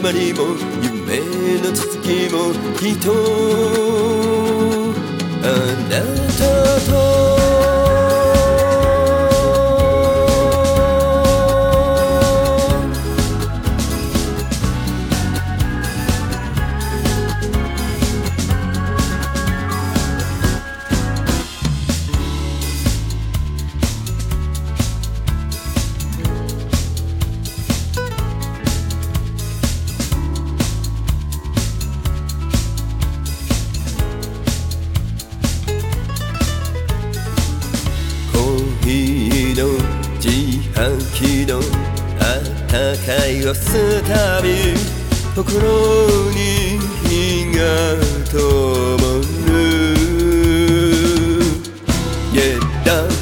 まりも夢の続きもきっとあなたと自販機の温かいを吸うたび心に火が灯る Yeah, down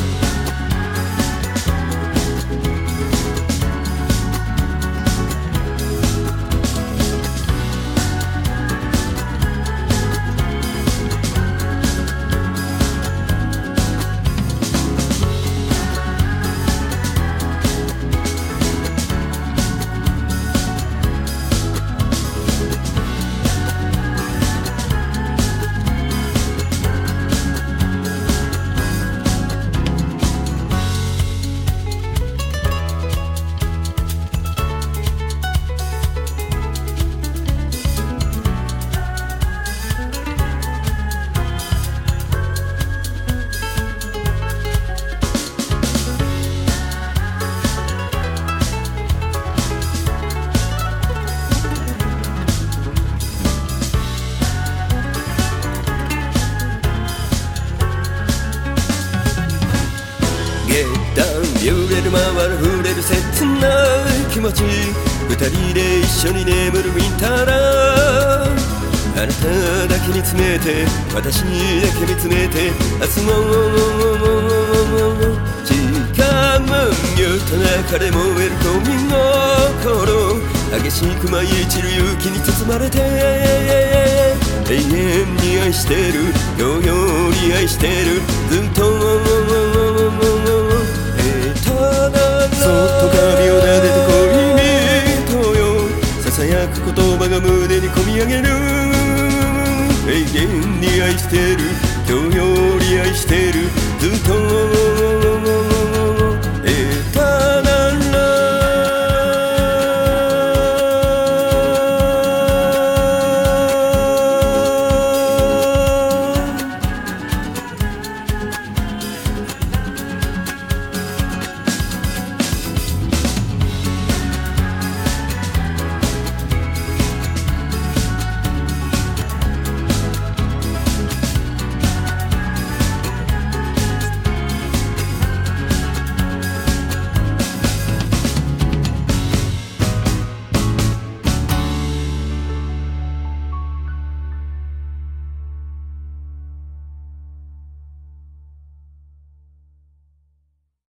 揺れる回る触れる切ない気持ち二人で一緒に眠るウィンターラあなただけ見つめて私だけ見つめて明日も時間よと中で燃える恋心激しく舞い散る勇気に包まれて永遠に愛してる今日より愛してるずっとそっと髪を撫でて恋人よささやく言葉が胸に込み上げる永遠に愛してる今日より愛してるずっと